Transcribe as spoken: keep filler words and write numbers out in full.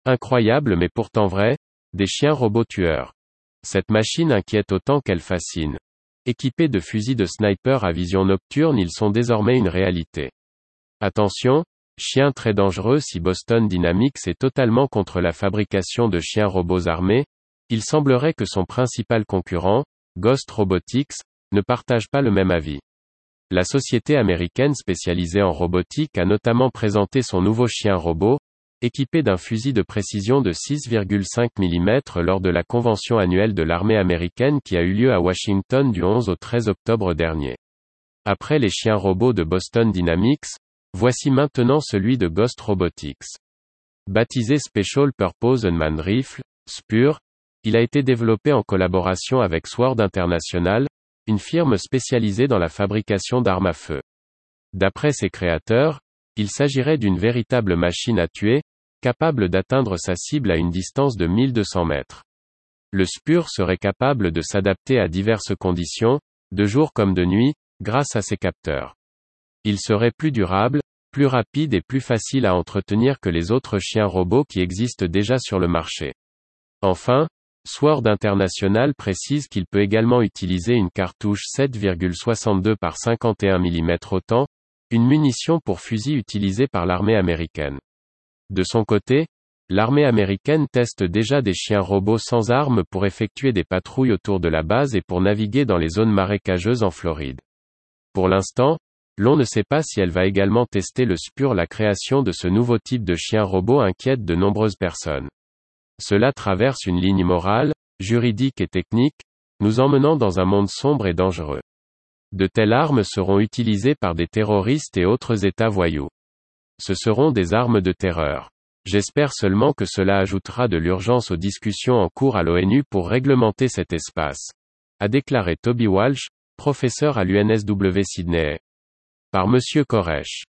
Incroyable mais pourtant vrai, des chiens robots tueurs. Cette machine inquiète autant qu'elle fascine. Équipés de fusils de sniper à vision nocturne, ils sont désormais une réalité. Attention, chiens très dangereux. Si Boston Dynamics est totalement contre la fabrication de chiens robots armés, il semblerait que son principal concurrent, Ghost Robotics, ne partage pas le même avis. La société américaine spécialisée en robotique a notamment présenté son nouveau chien robot, équipé d'un fusil de précision de six virgule cinq millimètres lors de la convention annuelle de l'armée américaine qui a eu lieu à Washington du onze au treize octobre dernier. Après les chiens robots de Boston Dynamics, voici maintenant celui de Ghost Robotics. Baptisé Special Purpose Unmanned Rifle, S P U R, il a été développé en collaboration avec Sword International, une firme spécialisée dans la fabrication d'armes à feu. D'après ses créateurs, il s'agirait d'une véritable machine à tuer, capable d'atteindre sa cible à une distance de mille deux cents mètres. Le S P U R serait capable de s'adapter à diverses conditions, de jour comme de nuit, grâce à ses capteurs. Il serait plus durable, plus rapide et plus facile à entretenir que les autres chiens robots qui existent déjà sur le marché. Enfin, Sword International précise qu'il peut également utiliser une cartouche sept virgule soixante-deux par cinquante et un millimètres autant, une munition pour fusil utilisée par l'armée américaine. De son côté, l'armée américaine teste déjà des chiens robots sans armes pour effectuer des patrouilles autour de la base et pour naviguer dans les zones marécageuses en Floride. Pour l'instant, l'on ne sait pas si elle va également tester le S P U R. La création de ce nouveau type de chien robot inquiète de nombreuses personnes. Cela traverse une ligne morale, juridique et technique, nous emmenant dans un monde sombre et dangereux. De telles armes seront utilisées par des terroristes et autres États voyous. Ce seront des armes de terreur. J'espère seulement que cela ajoutera de l'urgence aux discussions en cours à l'ONU pour réglementer cet espace, a déclaré Toby Walsh, professeur à l'U N S W Sydney. Par Monsieur Koresh.